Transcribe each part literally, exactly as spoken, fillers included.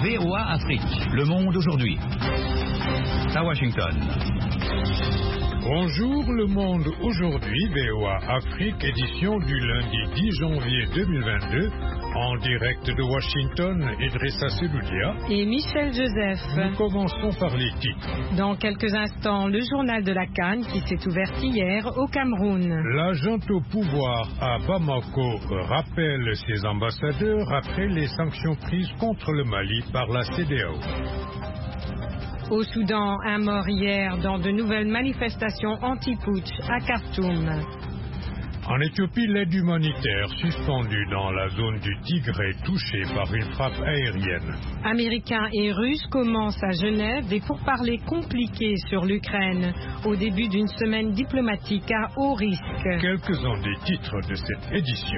V O A Afrique. Le monde aujourd'hui. À Washington. Bonjour le monde aujourd'hui, V O A Afrique, édition du lundi dix janvier deux mille vingt-deux, en direct de Washington, Idrissa Seloudia et Michel Joseph. Nous commençons par les titres. Dans quelques instants, le journal de la CAN qui s'est ouvert hier au Cameroun. La junte au pouvoir à Bamako rappelle ses ambassadeurs après les sanctions prises contre le Mali par la C D A O. Au Soudan, un mort hier dans de nouvelles manifestations anti-putsch à Khartoum. En Éthiopie, l'aide humanitaire suspendue dans la zone du Tigré touchée par une frappe aérienne. Américains et Russes commencent à Genève des pourparlers compliqués sur l'Ukraine au début d'une semaine diplomatique à haut risque. Quelques-uns des titres de cette édition.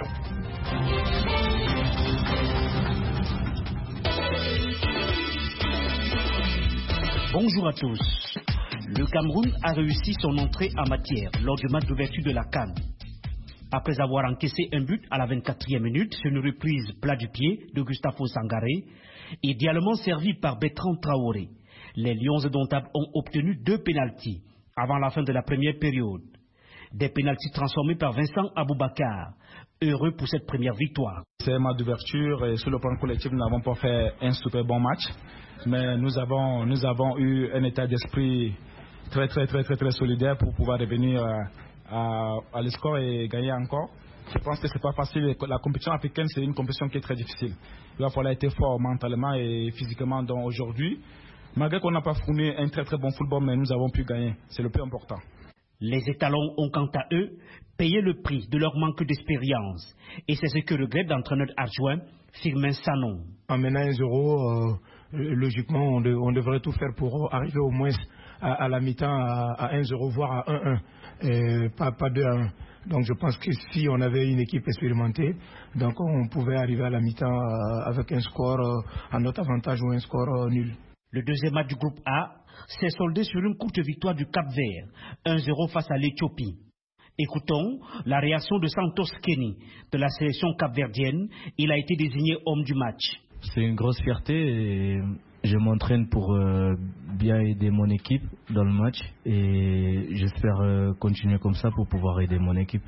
Bonjour à tous. Le Cameroun a réussi son entrée en matière lors du match d'ouverture de la CAN. Après avoir encaissé un but à la vingt-quatrième minute sur une reprise plat du pied de Gustavo Sangaré, idéalement servi par Bertrand Traoré, les Lions indomptables ont obtenu deux pénaltys avant la fin de la première période. Des pénaltys transformés par Vincent Aboubakar. Heureux pour cette première victoire. C'est un match d'ouverture et sur le plan collectif, nous n'avons pas fait un super bon match. Mais nous avons, nous avons eu un état d'esprit très, très, très, très, très solidaire pour pouvoir revenir à, à, à l'escore et gagner encore. Je pense que ce n'est pas facile. La compétition africaine, c'est une compétition qui est très difficile. Il va falloir être fort mentalement et physiquement. Donc aujourd'hui, malgré qu'on n'a pas fourni un très, très bon football, mais nous avons pu gagner. C'est le plus important. Les étalons ont quant à eux payé le prix de leur manque d'expérience. Et c'est ce que regrette l'entraîneur adjoint Firmin Sanon. En menant un zéro, euh, logiquement, on, de, on devrait tout faire pour arriver au moins à, à la mi-temps à, à un zéro, voire à un un, et pas, pas deux à un. Donc je pense que si on avait une équipe expérimentée, donc on pouvait arriver à la mi-temps avec un score euh, à notre avantage ou un score euh, nul. Le deuxième match du groupe A s'est soldé sur une courte victoire du Cap-Vert, un zéro face à l'Éthiopie. Écoutons la réaction de Santos Kenny de la sélection capverdienne. Il a été désigné homme du match. C'est une grosse fierté et je m'entraîne pour euh, bien aider mon équipe dans le match et j'espère euh, continuer comme ça pour pouvoir aider mon équipe.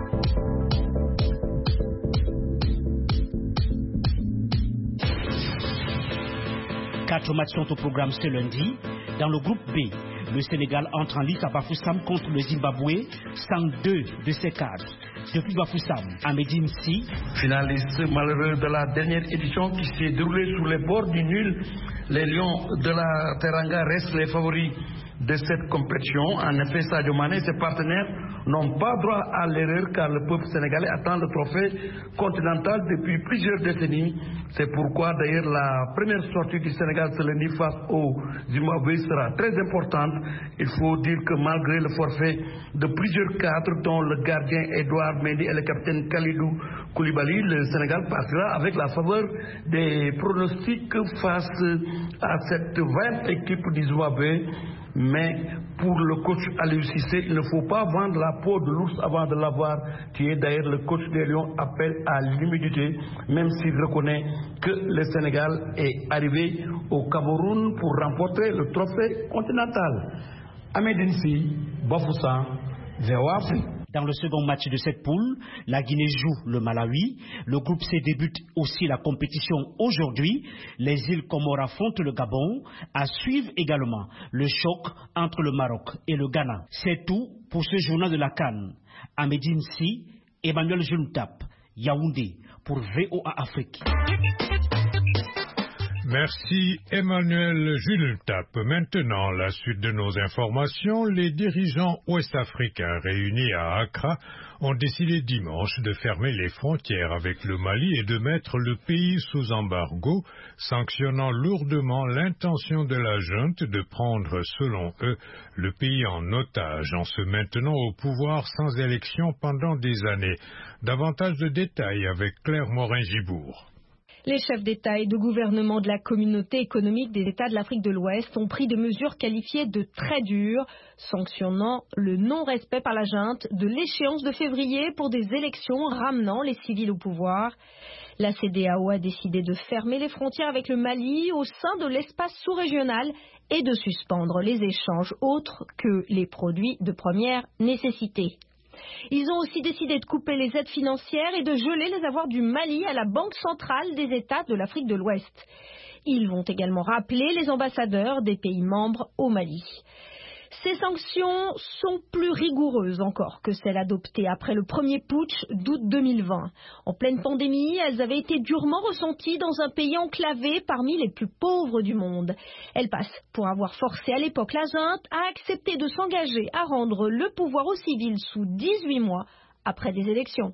Quatre matchs sont au programme ce lundi. Dans le groupe B, le Sénégal entre en lice à Bafoussam contre le Zimbabwe, cent deux de ses cadres. Depuis Bafoussam, Ahmedine Si, finaliste malheureux de la dernière édition qui s'est déroulée sur les bords du nul, les Lions de la Teranga restent les favoris de cette compétition. En effet, Sadio Mané et ses partenaires n'ont pas droit à l'erreur car le peuple sénégalais attend le trophée continental depuis plusieurs décennies. C'est pourquoi d'ailleurs la première sortie du Sénégal ce lundi face au Zimbabwe sera très importante. Il faut dire que malgré le forfait de plusieurs cadres dont le gardien Edouard Mendy et le capitaine Khalidou Koulibaly, le Sénégal passera avec la faveur des pronostics face à cette vingt équipe du Zimbabwe. Mais pour le coach Aliou Cissé, il ne faut pas vendre la peau de l'ours avant de l'avoir tué. D'ailleurs, le coach des Lions appelle à l'humilité, même s'il reconnaît que le Sénégal est arrivé au Cameroun pour remporter le trophée continental. Ahmedine Si, Bafoussam, V O A Afrique. Dans le second match de cette poule, la Guinée joue le Malawi. Le groupe C débute aussi la compétition aujourd'hui. Les îles Comores affrontent le Gabon. À suivre également le choc entre le Maroc et le Ghana. C'est tout pour ce journal de la CAN. Ahmedine Si, Emmanuel Juntap, Yaoundé pour V O A Afrique. Merci Emmanuel Jultap. Maintenant, la suite de nos informations. Les dirigeants ouest-africains réunis à Accra ont décidé dimanche de fermer les frontières avec le Mali et de mettre le pays sous embargo, sanctionnant lourdement l'intention de la junte de prendre, selon eux, le pays en otage en se maintenant au pouvoir sans élection pendant des années. Davantage de détails avec Claire Morin-Gibourg. Les chefs d'État et de gouvernement de la communauté économique des États de l'Afrique de l'Ouest ont pris des mesures qualifiées de très dures, sanctionnant le non-respect par la junte de l'échéance de février pour des élections ramenant les civils au pouvoir. La C E D E A O a décidé de fermer les frontières avec le Mali au sein de l'espace sous-régional et de suspendre les échanges autres que les produits de première nécessité. Ils ont aussi décidé de couper les aides financières et de geler les avoirs du Mali à la Banque centrale des États de l'Afrique de l'Ouest. Ils vont également rappeler les ambassadeurs des pays membres au Mali. Ces sanctions sont plus rigoureuses encore que celles adoptées après le premier putsch d'août deux mille vingt. En pleine pandémie, elles avaient été durement ressenties dans un pays enclavé parmi les plus pauvres du monde. Elles passent pour avoir forcé à l'époque la junte à accepter de s'engager à rendre le pouvoir aux civils sous dix-huit mois après des élections.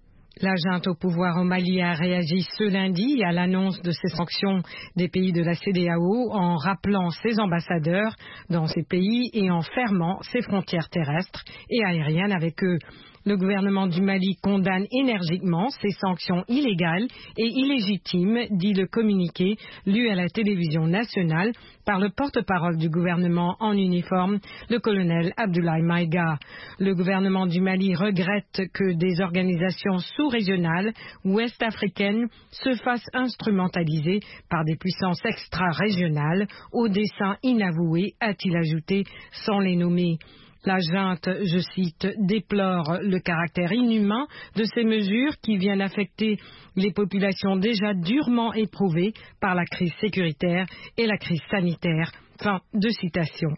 La junte au pouvoir au Mali a réagi ce lundi à l'annonce de ces sanctions des pays de la C E D E A O en rappelant ses ambassadeurs dans ces pays et en fermant ses frontières terrestres et aériennes avec eux. Le gouvernement du Mali condamne énergiquement ces sanctions illégales et illégitimes, dit le communiqué lu à la télévision nationale par le porte-parole du gouvernement en uniforme, le colonel Abdoulaye Maïga. Le gouvernement du Mali regrette que des organisations sous-régionales ouest-africaines se fassent instrumentaliser par des puissances extra-régionales au dessein inavoué, a-t-il ajouté, sans les nommer. La junte, je cite, déplore le caractère inhumain de ces mesures qui viennent affecter les populations déjà durement éprouvées par la crise sécuritaire et la crise sanitaire. Fin de citation.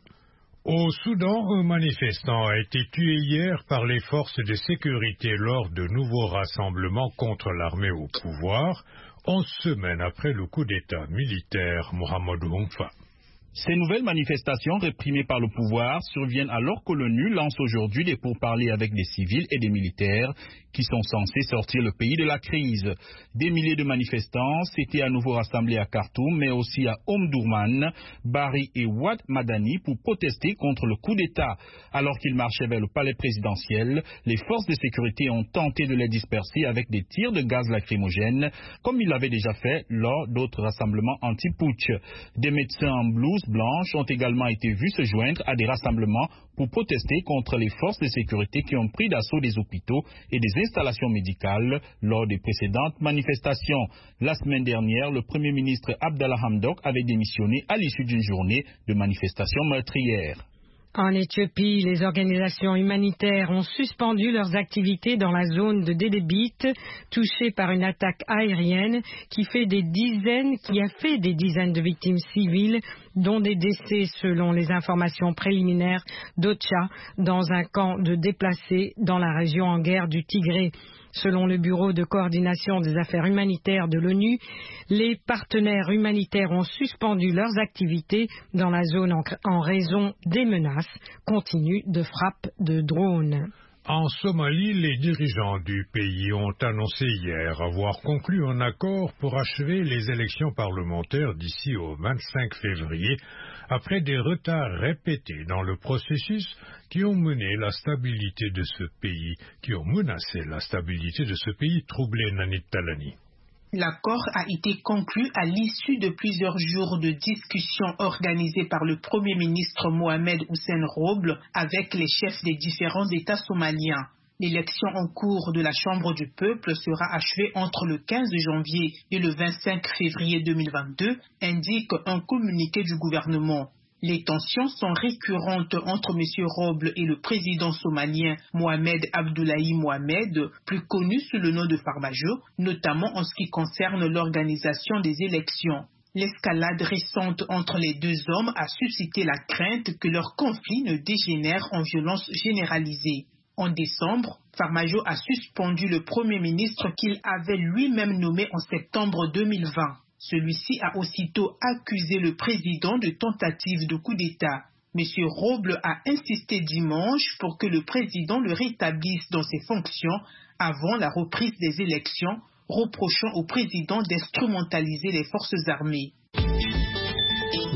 Au Soudan, un manifestant a été tué hier par les forces de sécurité lors de nouveaux rassemblements contre l'armée au pouvoir, onze semaines après le coup d'État militaire Mohamedou Oumfa. Ces nouvelles manifestations réprimées par le pouvoir surviennent alors que l'ONU lance aujourd'hui des pourparlers avec des civils et des militaires qui sont censés sortir le pays de la crise. Des milliers de manifestants s'étaient à nouveau rassemblés à Khartoum, mais aussi à Omdurman, Bari et Ouad Madani pour protester contre le coup d'État. Alors qu'ils marchaient vers le palais présidentiel, les forces de sécurité ont tenté de les disperser avec des tirs de gaz lacrymogène, comme ils l'avaient déjà fait lors d'autres rassemblements anti-putsch. Des médecins en blouse blanches ont également été vus se joindre à des rassemblements pour protester contre les forces de sécurité qui ont pris d'assaut des hôpitaux et des installations médicales lors des précédentes manifestations. La semaine dernière, le Premier ministre Abdallah Hamdok avait démissionné à l'issue d'une journée de manifestations meurtrières. En Éthiopie, les organisations humanitaires ont suspendu leurs activités dans la zone de Dédébit, touchée par une attaque aérienne qui fait des dizaines, qui a fait des dizaines de victimes civiles, dont des décès selon les informations préliminaires d'Ocha, dans un camp de déplacés dans la région en guerre du Tigré. Selon le Bureau de coordination des affaires humanitaires de l'ONU, les partenaires humanitaires ont suspendu leurs activités dans la zone en, en raison des menaces continues de frappes de drones. En Somalie, les dirigeants du pays ont annoncé hier avoir conclu un accord pour achever les élections parlementaires d'ici au vingt-cinq février, après des retards répétés dans le processus qui ont mené la stabilité de ce pays, qui ont menacé la stabilité de ce pays troublé. Nanit Talani. L'accord a été conclu à l'issue de plusieurs jours de discussions organisées par le Premier ministre Mohamed Hussein Roble avec les chefs des différents États somaliens. L'élection en cours de la Chambre du peuple sera achevée entre le quinze janvier et le vingt-cinq février deux mille vingt-deux, indique un communiqué du gouvernement. Les tensions sont récurrentes entre M. Roble et le président somalien Mohamed Abdoulaye Mohamed, plus connu sous le nom de Farmajo, notamment en ce qui concerne l'organisation des élections. L'escalade récente entre les deux hommes a suscité la crainte que leur conflit ne dégénère en violence généralisée. En décembre, Farmajo a suspendu le Premier ministre qu'il avait lui-même nommé en septembre deux mille vingt. Celui-ci a aussitôt accusé le président de tentative de coup d'État. M. Roble a insisté dimanche pour que le président le rétablisse dans ses fonctions avant la reprise des élections, reprochant au président d'instrumentaliser les forces armées.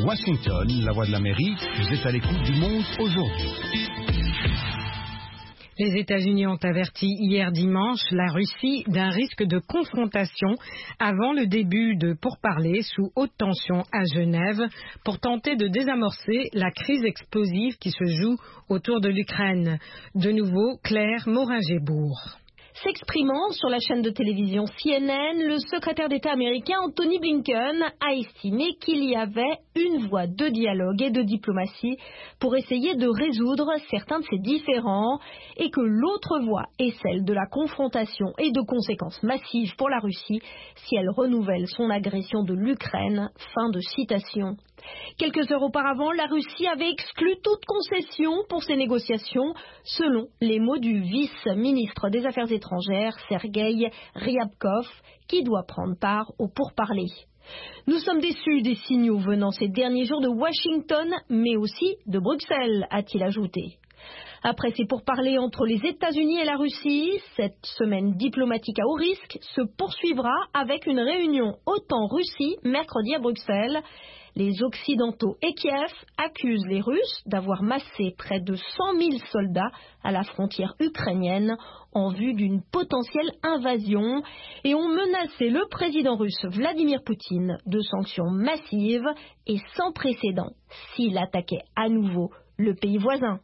Washington, la voix de l'Amérique, vous êtes à l'écoute du monde aujourd'hui. Les États-Unis ont averti hier dimanche la Russie d'un risque de confrontation avant le début de pourparlers sous haute tension à Genève pour tenter de désamorcer la crise explosive qui se joue autour de l'Ukraine. De nouveau, Claire Morin-Gébourg. S'exprimant sur la chaîne de télévision C N N, le secrétaire d'État américain Antony Blinken a estimé qu'il y avait une voie de dialogue et de diplomatie pour essayer de résoudre certains de ces différends et que l'autre voie est celle de la confrontation et de conséquences massives pour la Russie si elle renouvelle son agression de l'Ukraine. Fin de citation. Quelques heures auparavant, la Russie avait exclu toute concession pour ces négociations, selon les mots du vice-ministre des Affaires étrangères, Sergueï Ryabkov, qui doit prendre part aux pourparlers. Nous sommes déçus des signaux venant ces derniers jours de Washington, mais aussi de Bruxelles, a-t-il ajouté. Après ces pourparlers entre les États-Unis et la Russie, cette semaine diplomatique à haut risque se poursuivra avec une réunion OTAN-Russie mercredi à Bruxelles. Les Occidentaux et Kiev accusent les Russes d'avoir massé près de cent mille soldats à la frontière ukrainienne en vue d'une potentielle invasion et ont menacé le président russe Vladimir Poutine de sanctions massives et sans précédent s'il attaquait à nouveau le pays voisin.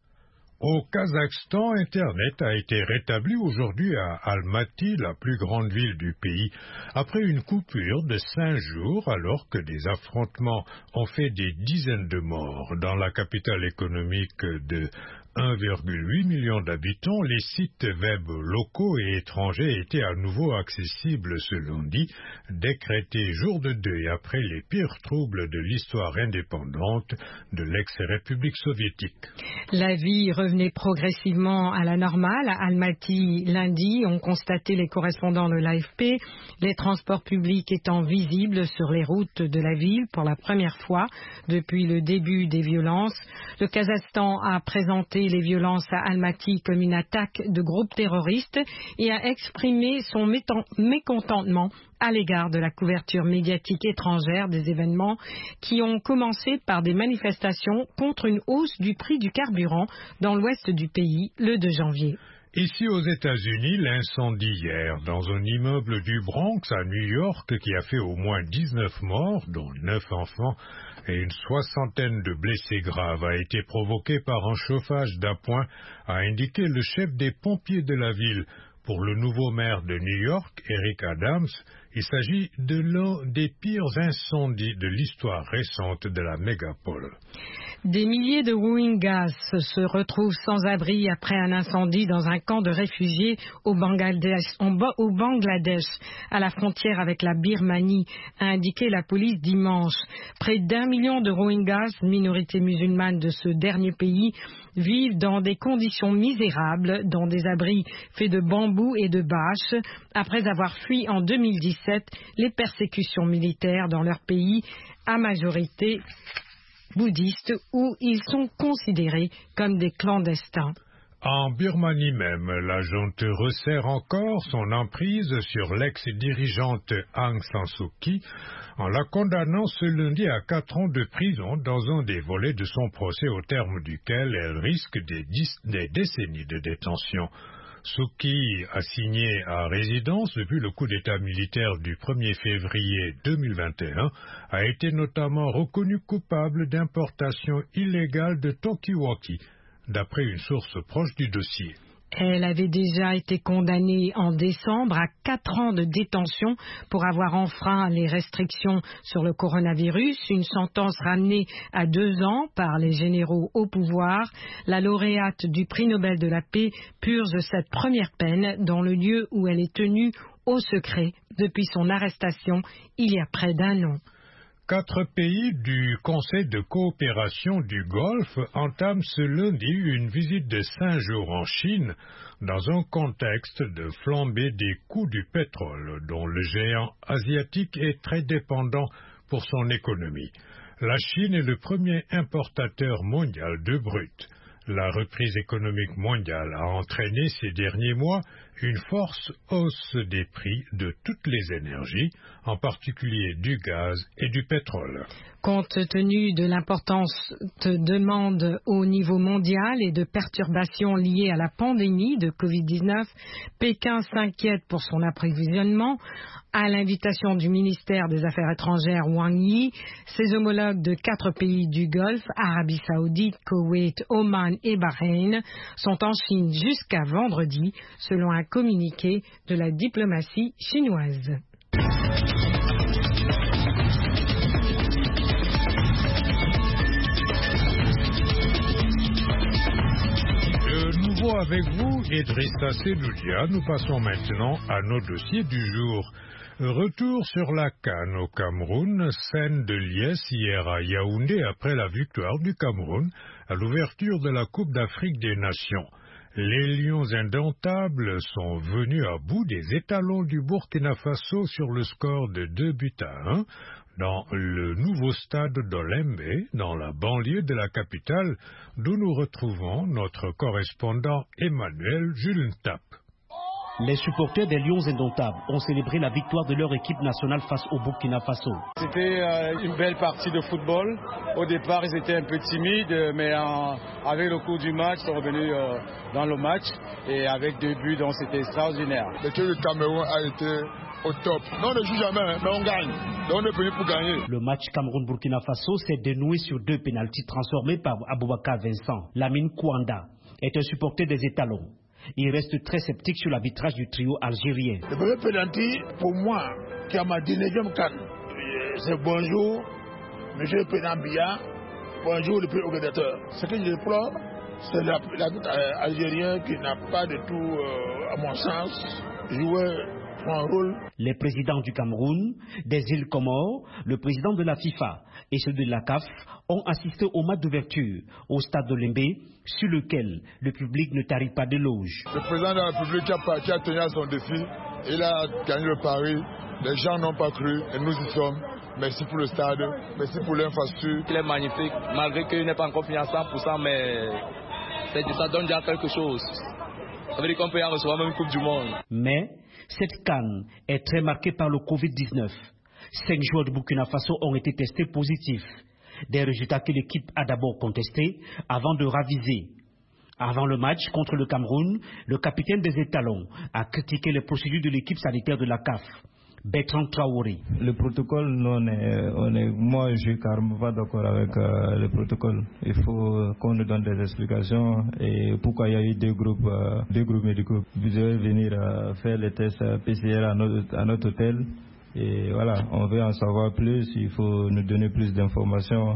Au Kazakhstan, Internet a été rétabli aujourd'hui à Almaty, la plus grande ville du pays, après une coupure de cinq jours alors que des affrontements ont fait des dizaines de morts. Dans la capitale économique de un virgule huit million d'habitants, les sites web locaux et étrangers étaient à nouveau accessibles ce lundi, décrété jour de deuil après les pires troubles de l'histoire indépendante de l'ex-république soviétique. La vie revenait progressivement à la normale. À Almaty, lundi, ont constaté les correspondants de l'A F P, les transports publics étant visibles sur les routes de la ville pour la première fois depuis le début des violences. Le Kazakhstan a présenté les violences à Almaty comme une attaque de groupes terroristes et a exprimé son mécontentement à l'égard de la couverture médiatique étrangère des événements qui ont commencé par des manifestations contre une hausse du prix du carburant dans l'ouest du pays le deux janvier. Ici aux États-Unis, l'incendie hier dans un immeuble du Bronx à New York qui a fait au moins dix-neuf morts, dont neuf enfants, et une soixantaine de blessés graves a été provoqué par un chauffage d'appoint, a indiqué le chef des pompiers de la ville. Pour le nouveau maire de New York, Eric Adams, il s'agit de l'un des pires incendies de l'histoire récente de la mégapole. Des milliers de Rohingyas se retrouvent sans abri après un incendie dans un camp de réfugiés au Bangladesh, au Bangladesh, à la frontière avec la Birmanie, a indiqué la police dimanche. Près d'un million de Rohingyas, minorité musulmane de ce dernier pays, vivent dans des conditions misérables, dans des abris faits de bambou et de bâches, après avoir fui en deux mille dix-sept les persécutions militaires dans leur pays, à majorité bouddhistes, où ils sont considérés comme des clandestins. En Birmanie même, la junte resserre encore son emprise sur l'ex-dirigeante Aung San Suu Kyi en la condamnant ce lundi à quatre ans de prison dans un des volets de son procès au terme duquel elle risque des, des décennies de détention. Suu Kyi, assigné à résidence depuis le coup d'État militaire du premier février deux mille vingt et un, a été notamment reconnu coupable d'importation illégale de talkie-walkie, d'après une source proche du dossier. Elle avait déjà été condamnée en décembre à quatre ans de détention pour avoir enfreint les restrictions sur le coronavirus, une sentence ramenée à deux ans par les généraux au pouvoir. La lauréate du prix Nobel de la paix purge cette première peine dans le lieu où elle est tenue au secret depuis son arrestation il y a près d'un an. Quatre pays du Conseil de coopération du Golfe entament ce lundi une visite de cinq jours en Chine dans un contexte de flambée des coûts du pétrole dont le géant asiatique est très dépendant pour son économie. La Chine est le premier importateur mondial de brut. La reprise économique mondiale a entraîné ces derniers mois une forte hausse des prix de toutes les énergies, en particulier du gaz et du pétrole. Compte tenu de l'importante demande au niveau mondial et de perturbations liées à la pandémie de covid dix-neuf, Pékin s'inquiète pour son approvisionnement. À l'invitation du ministère des Affaires étrangères Wang Yi, ses homologues de quatre pays du Golfe, Arabie Saoudite, Koweït, Oman et Bahreïn, sont en Chine jusqu'à vendredi, selon un communiqué de la diplomatie chinoise. De nouveau avec vous, Idrissa Sedoudia, nous passons maintenant à nos dossiers du jour. Retour sur la CAN au Cameroun, scène de liesse hier à Yaoundé après la victoire du Cameroun à l'ouverture de la Coupe d'Afrique des Nations. Les Lions indomptables sont venus à bout des étalons du Burkina Faso sur le score de deux buts à un dans le nouveau stade d'Olembe, dans la banlieue de la capitale, d'où nous retrouvons notre correspondant Emmanuel Julentap. Les supporters des Lions indomptables ont célébré la victoire de leur équipe nationale face au Burkina Faso. C'était euh, une belle partie de football. Au départ, ils étaient un peu timides, mais en, avec le cours du match, ils sont revenus euh, dans le match. Et avec deux buts, donc c'était extraordinaire. L'équipe du Cameroun a été au top. Non, on ne joue jamais, mais on gagne. Donc on est venu pour gagner. Le match Cameroun-Burkina Faso s'est dénoué sur deux pénaltys transformés par Aboubakar Vincent. Lamine Kouanda est un supporter des étalons. Il reste très sceptique sur l'arbitrage du trio algérien. Le premier penalty, pour moi, qui a ma deuxième canne, c'est bonjour, monsieur Penambia, bonjour le pays organisateur. Ce que je déplore, c'est l'arbitre algérien qui n'a pas du tout, euh, à mon sens, joué son rôle. Les présidents du Cameroun, des îles Comores, le président de la FIFA et ceux de la C A F ont assisté au match d'ouverture au stade d'Olembe, sur lequel le public ne tarit pas d'éloges. Le président de la République qui a, qui a tenu à son défi, il a gagné le pari, les gens n'ont pas cru et nous y sommes. Merci pour le stade, merci pour l'infrastructure. Il est magnifique, malgré qu'il n'est pas encore fini à cent pour cent, mais ça donne déjà quelque chose. Ça veut dire qu'on peut en recevoir même une Coupe du Monde. Mais cette CAN est très marquée par le covid dix-neuf. Cinq joueurs de Burkina Faso ont été testés positifs. Des résultats que l'équipe a d'abord contestés avant de raviser. Avant le match contre le Cameroun, le capitaine des étalons a critiqué les procédures de l'équipe sanitaire de la C A F. Bertrand Traoré. Le protocole, nous, on est, on est, moi je suis carrément pas d'accord avec euh, le protocole. Il faut qu'on nous donne des explications et pourquoi il y a eu deux groupes, euh, deux groupes médicaux. Vous devez venir euh, faire les tests P C R à notre, à notre hôtel. Et voilà, on veut en savoir plus, il faut nous donner plus d'informations.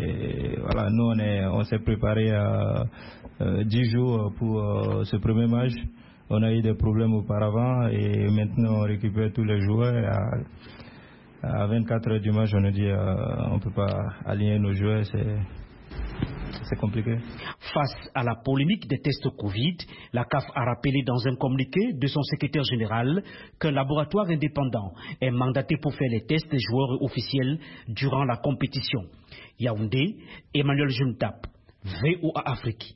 Et voilà, nous on est, on s'est préparé à euh, dix jours pour euh, ce premier match. On a eu des problèmes auparavant et maintenant on récupère tous les joueurs. À, à vingt-quatre heures du match, on a dit euh, on ne peut pas aligner nos joueurs, c'est, c'est compliqué. Face à la polémique des tests Covid, la C A F a rappelé dans un communiqué de son secrétaire général qu'un laboratoire indépendant est mandaté pour faire les tests des joueurs officiels durant la compétition. Yaoundé, Emmanuel Juntap, V O A Afrique.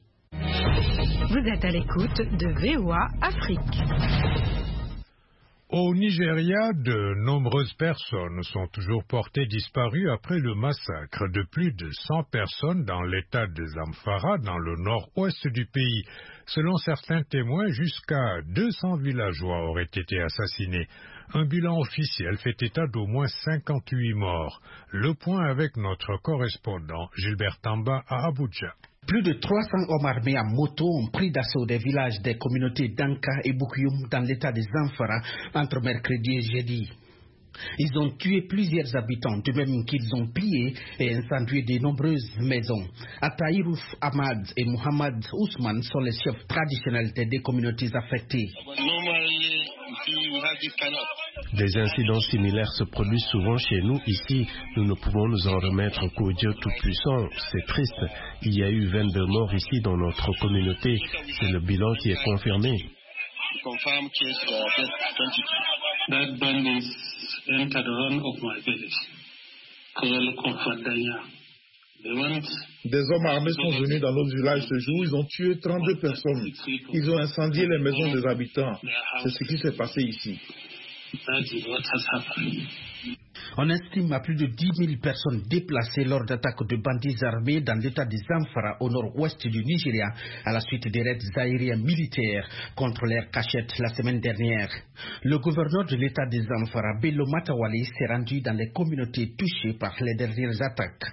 Vous êtes à l'écoute de V O A Afrique. Au Nigeria, de nombreuses personnes sont toujours portées disparues après le massacre de plus de cent personnes dans l'état de Zamfara, dans le nord-ouest du pays. Selon certains témoins, jusqu'à deux cents villageois auraient été assassinés. Un bilan officiel fait état d'au moins cinquante-huit morts. Le point avec notre correspondant Gilbert Tamba à Abuja. Plus de trois cents hommes armés à moto ont pris d'assaut des villages des communautés d'Anka et Bukuyum dans l'état de Zamfara entre mercredi et jeudi. Ils ont tué plusieurs habitants, de même qu'ils ont pillé et incendié de nombreuses maisons. Ataïrouf Ahmad et Mohamed Ousmane sont les chefs traditionnels des communautés affectées. Des incidents similaires se produisent souvent chez nous. Ici, nous ne pouvons nous en remettre qu'au Dieu Tout-Puissant. C'est triste. Il y a eu vingt-deux morts ici dans notre communauté. C'est le bilan qui est confirmé. That bandits entered one of my villages, called Konfadanya. Des hommes armés sont venus dans notre village ce jour, ils ont tué trente-deux personnes. Ils ont incendié les maisons des habitants. C'est ce qui s'est passé ici. On estime à plus de dix mille personnes déplacées lors d'attaques de bandits armés dans l'état de Zamfara au nord-ouest du Nigeria à la suite des raids aériens militaires contre leurs cachettes la semaine dernière. Le gouverneur de l'état de Zamfara, Bello Matawale, s'est rendu dans les communautés touchées par les dernières attaques.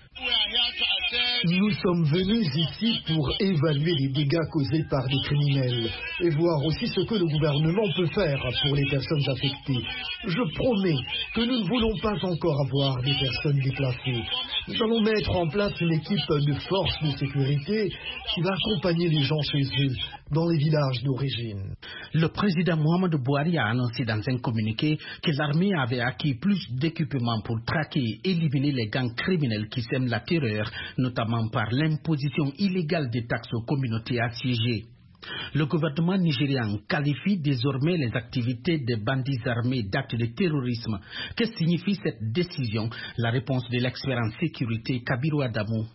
Nous sommes venus ici pour évaluer les dégâts causés par des criminels et voir aussi ce que le gouvernement peut faire pour les personnes affectées. Je promets que nous ne voulons pas encore avoir des personnes déplacées. Nous allons mettre en place une équipe de forces de sécurité qui va accompagner les gens chez eux, dans les villages d'origine. Le président Muhammadu Buhari a annoncé dans un communiqué que l'armée avait acquis plus d'équipements pour traquer et éliminer les gangs criminels qui sèment la terreur, notamment par l'imposition illégale des taxes aux communautés assiégées. Le gouvernement nigérian qualifie désormais les activités des bandits armés d'actes de terrorisme. Que signifie cette décision? La réponse de l'expert en sécurité Kabiru Adamou.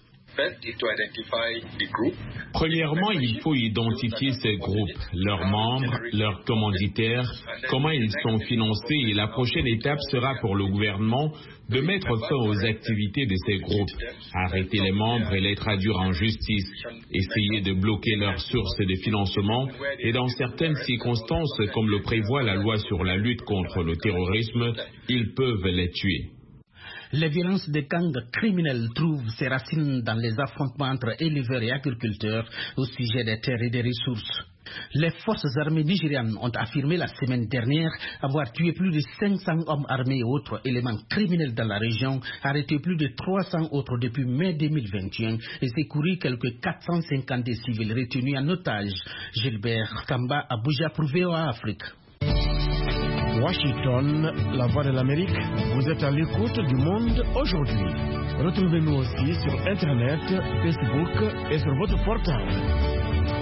Premièrement, il faut identifier ces groupes, leurs membres, leurs commanditaires, comment ils sont financés, et la prochaine étape sera pour le gouvernement de mettre fin aux activités de ces groupes, arrêter les membres et les traduire en justice, essayer de bloquer leurs sources de financement et dans certaines circonstances, comme le prévoit la loi sur la lutte contre le terrorisme, ils peuvent les tuer. Les violences des gangs criminels trouvent ses racines dans les affrontements entre éleveurs et agriculteurs au sujet des terres et des ressources. Les forces armées nigérianes ont affirmé la semaine dernière avoir tué plus de cinq cents hommes armés et autres éléments criminels dans la région, arrêté plus de trois cents autres depuis mai deux mille vingt et un et secouru quelques quatre cent cinquante des civils retenus en otage. Gilbert Kamba, Abuja pour V O A Afrique. Washington, la voix de l'Amérique, vous êtes à l'écoute du monde aujourd'hui. Retrouvez-nous aussi sur Internet, Facebook et sur votre portable.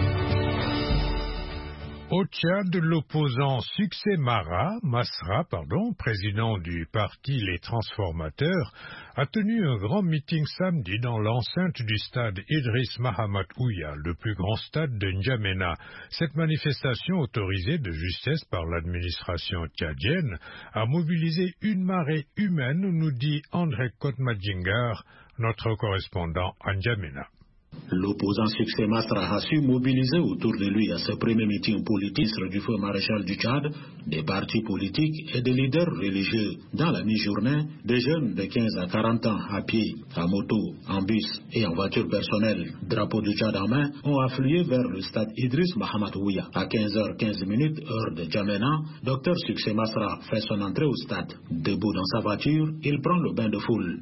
Au Tchad, l'opposant Succès Mara, Masra, pardon, président du parti Les Transformateurs, a tenu un grand meeting samedi dans l'enceinte du stade Idriss Mahamat Ouya, le plus grand stade de N'Djamena. Cette manifestation, autorisée de justesse par l'administration tchadienne, a mobilisé une marée humaine, nous dit André Kotmadjingar, notre correspondant à N'Djamena. L'opposant Succès Masra a su mobiliser autour de lui à ce premier meeting politique du feu maréchal du Tchad, des partis politiques et des leaders religieux. Dans la mi-journée, des jeunes de quinze à quarante ans à pied, à moto, en bus et en voiture personnelle, drapeau du Tchad en main, ont afflué vers le stade Idriss Mahamat Ouya. À quinze heures quinze, heure de N'Djamena, Docteur Succès Masra fait son entrée au stade. Debout dans sa voiture, il prend le bain de foule.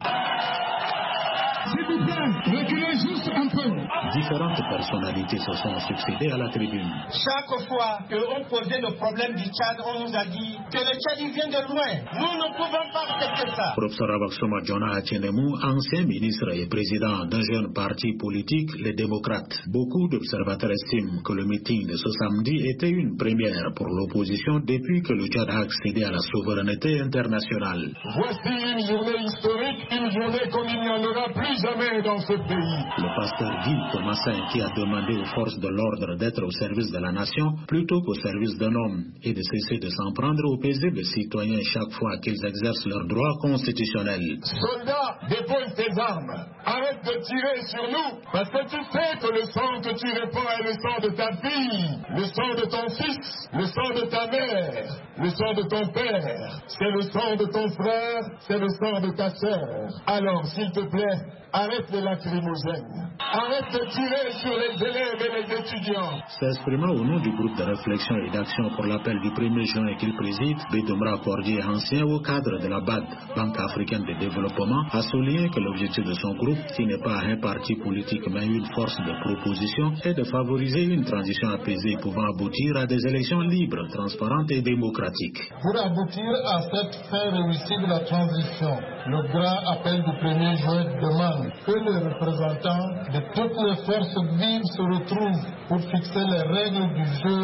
S'il vous plaît, reculez juste un peu. Différentes personnalités se sont succédées à la tribune. Chaque fois qu'on posait le problème du Tchad, on nous a dit que le Tchad il vient de loin. Nous ne pouvons pas accepter ça. Professeur Abaksoma Djona Atienemu, ancien ministre et président d'un jeune parti politique, les démocrates. Beaucoup d'observateurs estiment que le meeting de ce samedi était une première pour l'opposition depuis que le Tchad a accédé à la souveraineté internationale. Voici une journée historique, une journée comme il n'y en aura plus jamais dans ce pays. Le pasteur Guy Thomasin, qui a demandé aux forces de l'ordre d'être au service de la nation plutôt qu'au service d'un homme et de cesser de s'en prendre aux paisibles citoyens chaque fois qu'ils exercent leurs droits constitutionnels. Soldats, dépose tes armes. Arrête de tirer sur nous, parce que tu sais que le sang que tu répands est le sang de ta fille, le sang de ton fils, le sang de ta mère, le sang de ton père, c'est le sang de ton frère, c'est le sang de ta sœur. Alors, s'il te plaît, arrête les lacrymogènes. Arrête de tirer sur les élèves et les étudiants. S'exprimant au nom du groupe de réflexion et d'action pour l'appel du premier juin qu'il préside, Bédomra Cordier, ancien haut cadre de la B A D, Banque africaine de développement, a souligné que l'objectif de son groupe, qui n'est pas un parti politique mais une force de proposition, est de favoriser une transition apaisée pouvant aboutir à des élections libres, transparentes et démocratiques. Pour aboutir à cette fin réussie de la transition, le grand appel du premier juin demande que les représentants de toutes les forces vives se retrouvent pour fixer les règles du jeu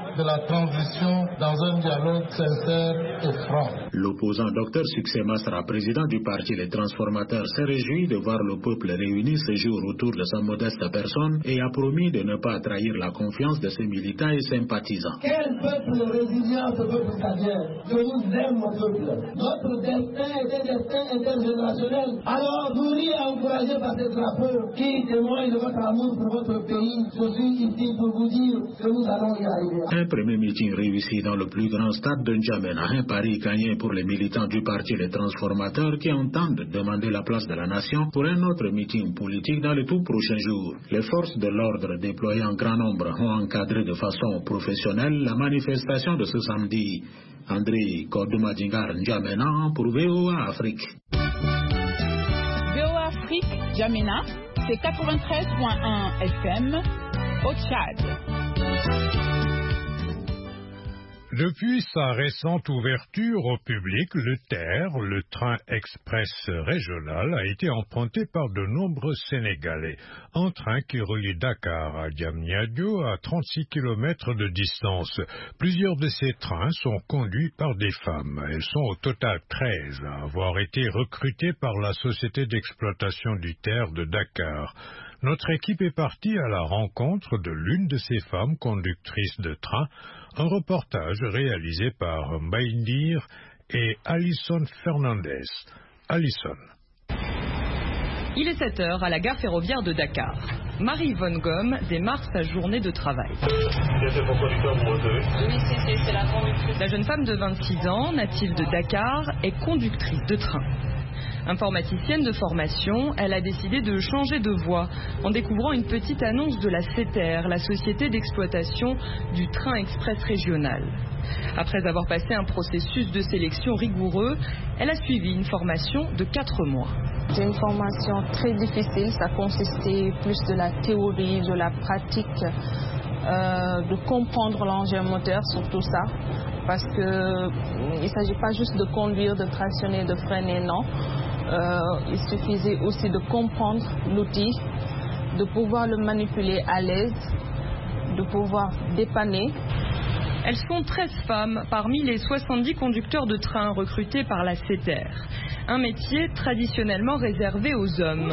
de la transition dans un dialogue sincère et franc. L'opposant Docteur Succès Masra, président du parti Les Transformateurs, s'est réjoui de voir le peuple réuni ce jour autour de sa modeste personne et a promis de ne pas trahir la confiance de ses militants et sympathisants. Quel peuple résilient, ce peuple carrière. Je vous aime, mon peuple. Notre destin est un destin intergénérationnel. Alors, nourris et encouragés par ces drapeaux qui témoignent de votre amour pour votre pays, je suis ici pour vous dire que nous allons y arriver. Un premier meeting réussi dans le plus grand stade de N'Djamena, un pari gagné pour les militants du parti Les Transformateurs qui entendent demander la place de la nation pour un autre meeting politique dans les tout prochains jours. Les forces de l'ordre déployées en grand nombre ont encadré de façon professionnelle la manifestation de ce samedi. André Kodomadingar N'Djamena pour V O A Afrique. V O A Afrique, N'Djamena, c'est quatre-vingt-treize virgule un F M au Tchad. Depuis sa récente ouverture au public, le T E R, le train express régional, a été emprunté par de nombreux Sénégalais. Un train qui relie Dakar à Diamniadio à trente-six kilomètres de distance. Plusieurs de ces trains sont conduits par des femmes. Elles sont au total treize à avoir été recrutées par la société d'exploitation du T E R de Dakar. Notre équipe est partie à la rencontre de l'une de ces femmes conductrices de train, un reportage réalisé par Mbaïndir et Alison Fernandez. Alison. Il est sept heures à la gare ferroviaire de Dakar. Marie Von Gomme démarre sa journée de travail. La jeune femme de vingt-six ans, native de Dakar, est conductrice de train. Informaticienne de formation, elle a décidé de changer de voie en découvrant une petite annonce de la C T R, la société d'exploitation du train express régional. Après avoir passé un processus de sélection rigoureux, elle a suivi une formation de quatre mois. C'est une formation très difficile, ça consistait plus de la théorie, de la pratique, euh, de comprendre l'engin moteur, surtout ça, parce qu'il ne s'agit pas juste de conduire, de tractionner, de freiner, non. Euh, il suffisait aussi de comprendre l'outil, de pouvoir le manipuler à l'aise, de pouvoir dépanner. Elles sont treize femmes parmi les soixante-dix conducteurs de train recrutés par la C T R. Un métier traditionnellement réservé aux hommes.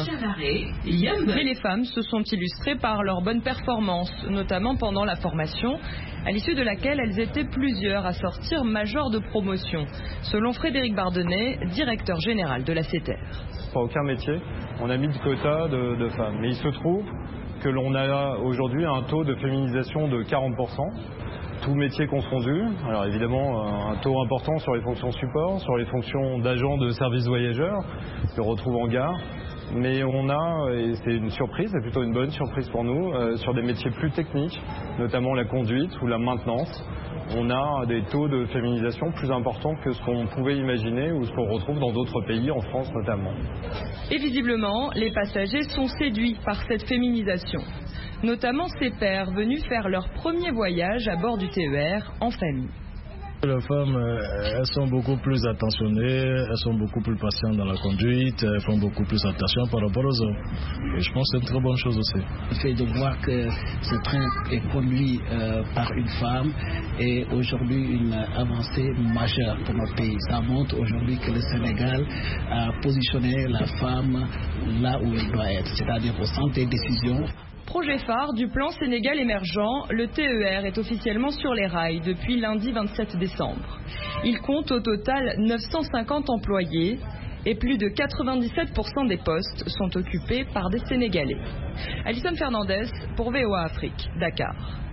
Mais les femmes se sont illustrées par leur bonne performance, notamment pendant la formation, à l'issue de laquelle elles étaient plusieurs à sortir major de promotion, selon Frédéric Bardonnet, directeur général de la C T R. Pas aucun métier, on a mis de quota de, de femmes. Mais il se trouve que l'on a aujourd'hui un taux de féminisation de quarante pour cent. Tout métier confondu. Alors évidemment, un taux important sur les fonctions support, sur les fonctions d'agents de service voyageurs, que l'on retrouve en gare. Mais on a, et c'est une surprise, c'est plutôt une bonne surprise pour nous, euh, sur des métiers plus techniques, notamment la conduite ou la maintenance, on a des taux de féminisation plus importants que ce qu'on pouvait imaginer ou ce qu'on retrouve dans d'autres pays, en France notamment. Et visiblement, les passagers sont séduits par cette féminisation. Notamment ces pères venus faire leur premier voyage à bord du T E R en famille. Les femmes, elles sont beaucoup plus attentionnées, elles sont beaucoup plus patientes dans la conduite, elles font beaucoup plus attention par rapport aux hommes. Et je pense que c'est une très bonne chose aussi. Le fait de voir que ce train est conduit euh, par une femme est aujourd'hui une avancée majeure pour notre pays. Ça montre aujourd'hui que le Sénégal a positionné la femme là où elle doit être, c'est-à-dire au centre des décisions. Projet phare du plan Sénégal émergent, le T E R est officiellement sur les rails depuis lundi vingt-sept décembre. Il compte au total neuf cent cinquante employés et plus de quatre-vingt-dix-sept pour cent des postes sont occupés par des Sénégalais. Alison Fernandez pour V O A Afrique, Dakar.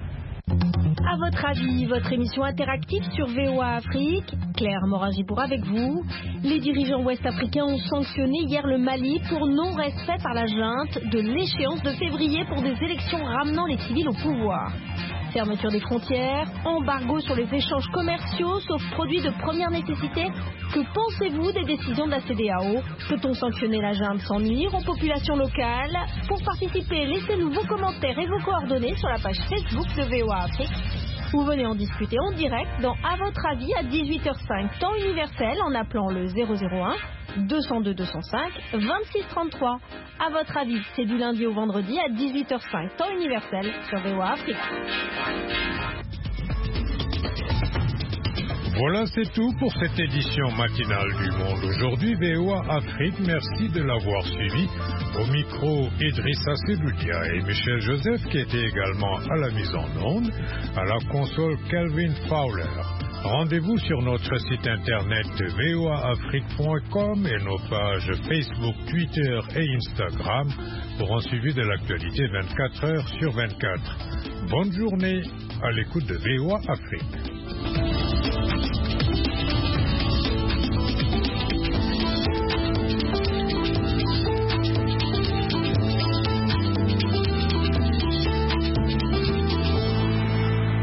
À votre avis, votre émission interactive sur V O A Afrique, Claire Morin-Gibour avec vous. Les dirigeants ouest-africains ont sanctionné hier le Mali pour non-respect par la junte de l'échéance de février pour des élections ramenant les civils au pouvoir. Fermeture des frontières, embargo sur les échanges commerciaux, sauf produits de première nécessité. Que pensez-vous des décisions de la C E D E A O? Peut-on sanctionner la junte sans nuire aux populations locales? Pour participer, laissez-nous vos commentaires et vos coordonnées sur la page Facebook de V O A Afrique. Vous venez en discuter en direct dans À votre avis à dix-huit heures cinq temps universel en appelant le zéro zéro un deux zéro deux deux zéro cinq vingt-six trente-trois. À votre avis, c'est du lundi au vendredi à dix-huit heures cinq temps universel sur V O A Afrique. Voilà, c'est tout pour cette édition matinale du Monde aujourd'hui. V O A Afrique, merci de l'avoir suivi. Au micro, Idrissa Seloudia et Michel Joseph, qui étaient également à la mise en onde. À la console, Calvin Fowler. Rendez-vous sur notre site internet v o a afrique point com et nos pages Facebook, Twitter et Instagram pour un suivi de l'actualité vingt-quatre heures sur vingt-quatre. Bonne journée à l'écoute de V O A Afrique.